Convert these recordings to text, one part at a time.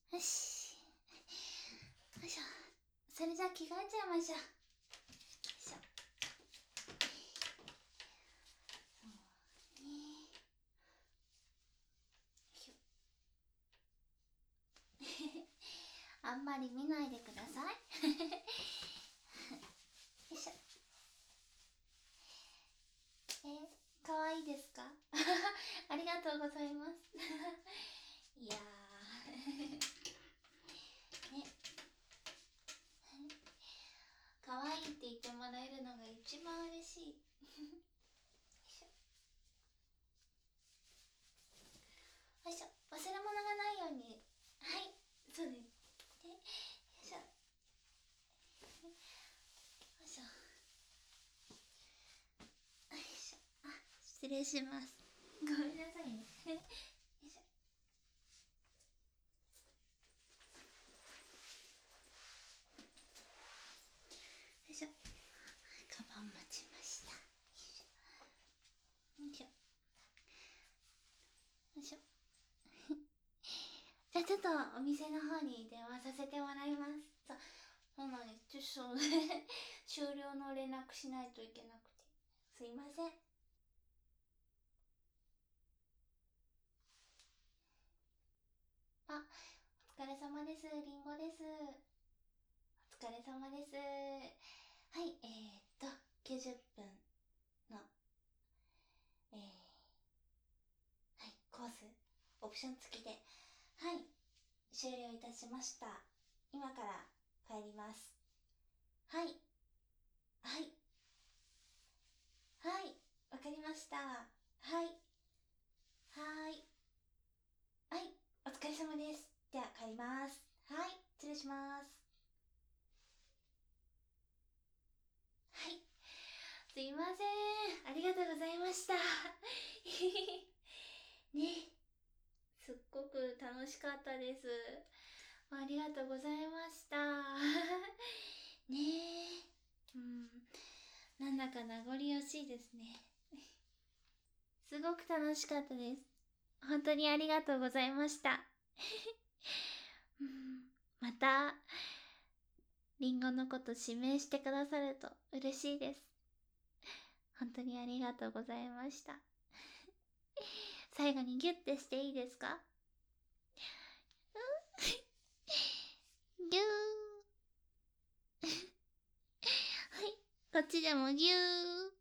よし。よいしょ。それじゃあ着替えちゃいましょう。よいしょ。そうね。よいしょ。あんまり見ないでください。よいしょ。かわいいですか？ありがとうございます。いやー。ね。かわいいって言ってもらえるのが一番嬉しい。よいしょ。よいしょ。忘れ物がないように。はい、そうです。で、よいしょ。よいしょ。よいしょ。あ、失礼します。ごめんなさいね。よいしょ。よいしょ。カバン持ちました。よいしょ。よいしょ。じゃあちょっとお店の方に電話させてもらいます。そうなのに、ちょっと終了の連絡しないといけなくて。すいません。あ、お疲れ様です。りんごです。お疲れ様です。はい、90分の、はい、コース、オプション付きで、はい、終了いたしました。今から帰ります。はい、はい、はい、わかりました。はい、はい、はい、お疲れ様です。では帰ります。はい、失礼します。はい、すいません。ありがとうございました。ね、すっごく楽しかったです。ありがとうございました。ねえ。うん。なんだか名残惜しいですね。すごく楽しかったです。本当にありがとうございました。うん、また、リンゴのこと指名してくださると嬉しいです。本当にありがとうございました。最後にギュッてしていいですか？ギュー。はい、こっちでもギュー。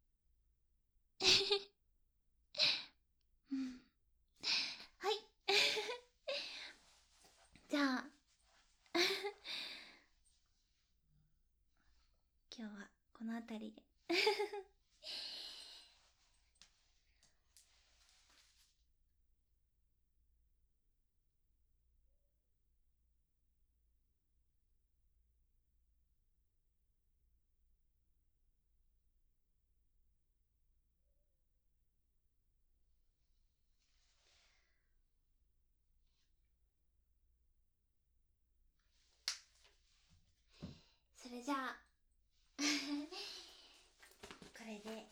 うん、はい。じゃあ、今日はこの辺りで。それじゃあ、これで、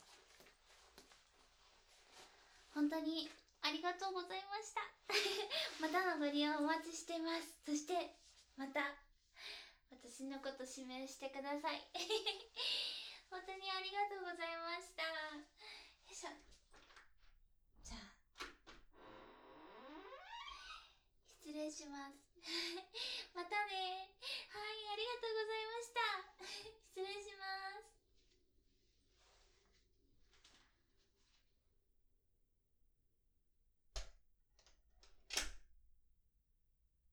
本当にありがとうございました。またのご利用お待ちしてます。そして、また、私のこと指名してください。本当にありがとうございました。よいしょ。じゃあ、失礼します。またね。